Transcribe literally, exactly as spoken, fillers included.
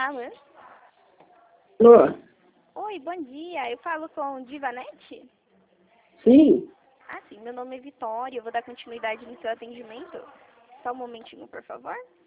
Alô? Alô? Oi, bom dia. Eu falo com Divanete? Sim. Ah, sim. Meu nome é Vitória. Eu vou dar continuidade no seu atendimento. Só um momentinho, por favor.